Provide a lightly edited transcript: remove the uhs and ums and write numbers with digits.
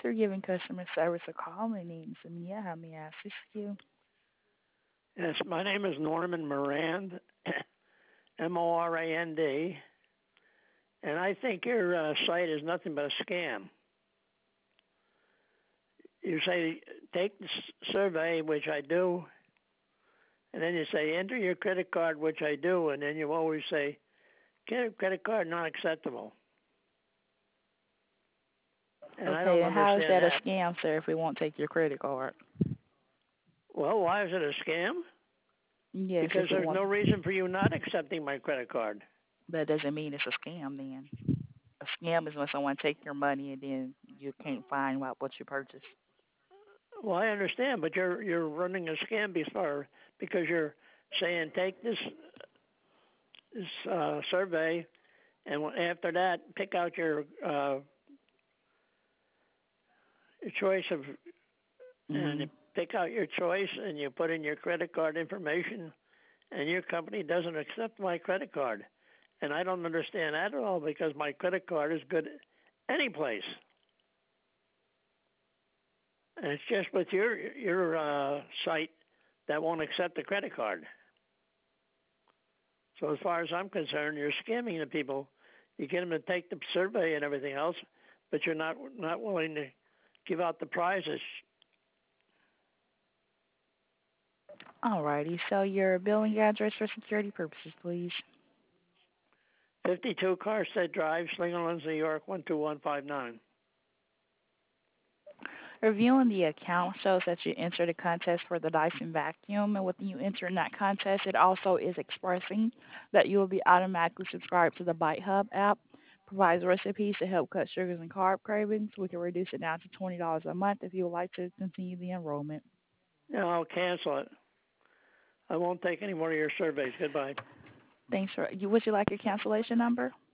for giving customer service a call. My name is Amia. How may I assist you? Yes, my name is Norman Morand, Morand, and I think your site is nothing but a scam. You say take the survey, which I do, and then you say enter your credit card, which I do, and then you always say credit card not acceptable. And I Okay, don't and how is understand that a that. scam, sir, if we won't take your credit card? Well, why is it a scam? Yes, Because if we there's want, no reason for you not accepting my credit card. that doesn't mean it's a scam then. A scam is when someone takes your money and then you can't find out what you purchased. Well, I understand, but you're running a scam before because you're saying take this survey, and after that, pick out your choice of, and you Mhm. pick out your choice, and you put in your credit card information, and your company doesn't accept my credit card, and I don't understand that at all because my credit card is good any place, and it's just with your site that won't accept the credit card. So as far as I'm concerned, you're scamming the people. You get them to take the survey and everything else, but you're not willing to give out the prizes. Alrighty, so your billing address for security purposes, please. 52 Carstead Drive, Slingerlands, New York 12159. Reviewing the account shows that you entered a contest for the Dyson vacuum, and when you enter in that contest, it also is expressing that you will be automatically subscribed to the Bite Hub app. Provides recipes to help cut sugars and carb cravings. We can reduce it down to $20 a month if you would like to continue the enrollment. No, I'll cancel it. I won't take any more of your surveys. Goodbye. Thanks for. Would you like your cancellation number?